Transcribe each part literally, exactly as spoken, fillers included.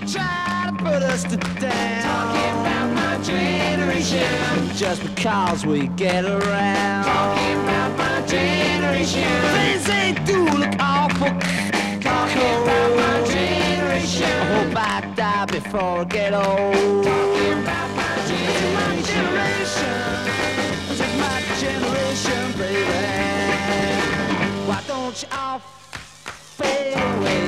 try to put us to down. Talking about my generation. Just because we get around. Talking about my generation. Things they do look awful. Talking about my generation. I hope I die before I get old. Talking about my My generation. generation. This is my generation, baby. Why don't you all fade away?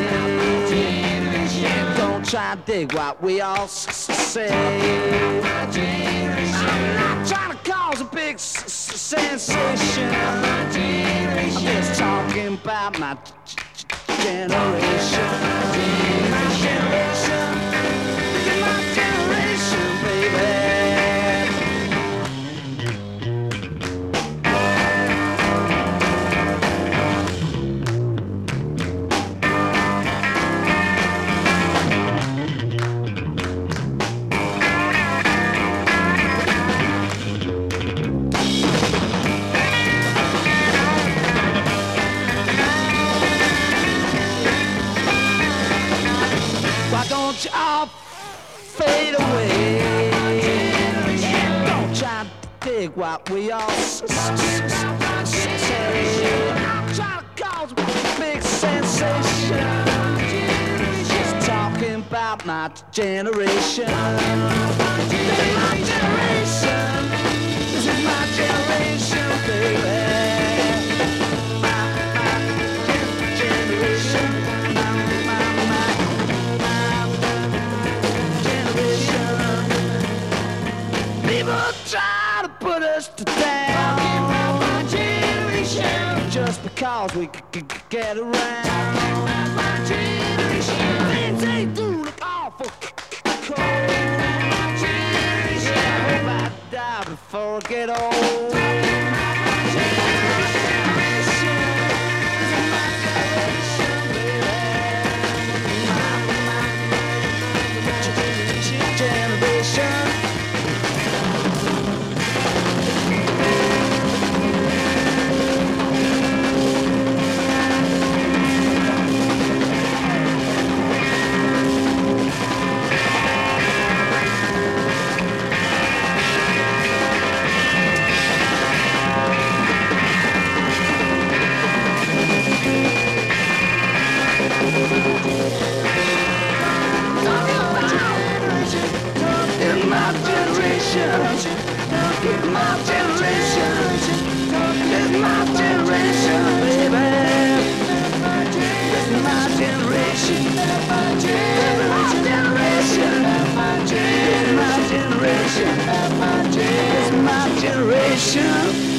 Don't try to dig what we all s- s- say. My generation. I'm not trying to cause a big s- s- sensation. My generation. I'm just talking about my g- g- generation. My generation. This is my generation, baby. Why don't you all fade away? Don't try to dig what we all s- s- s- say. I'm trying to cause a big sensation. Just talking about my generation. This is my generation. This is my generation, baby. My, my gen- generation. My, my, my. People try to put us to down. Talking about my generation. Just because we c- c- c- get around. My generation. Things they do look awful c- c- cold. My generation. I hope I die before I get old. Generation. In my generation, in my generation, in my generation, baby. In my generation, in my generation, in my generation, in my generation.